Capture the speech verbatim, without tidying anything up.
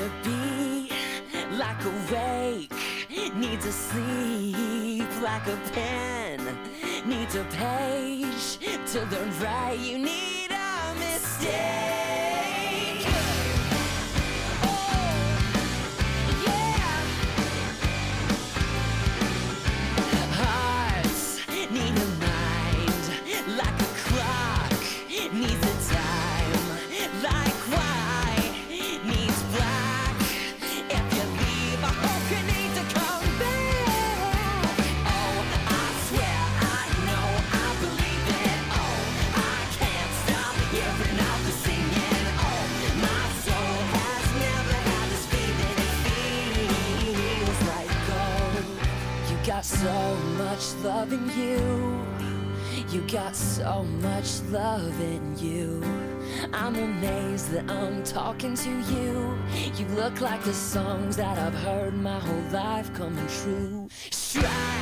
a beat like a wake, needs a sleep like a pen, needs a page to learn right. You need a mistake. Oh, yeah. Hearts need a mind like a clock, needs a time like white, needs black. If you leave, I hope you need to come back. Oh, I swear, I know, I believe it. Oh, I can't stop hearing out the singing. Oh, my soul has never had this feeling. It feels like gold. You got so much love in you. You got so much love in you. I'm amazed that I'm talking to you. You look like the songs that I've heard my whole life coming true. Stride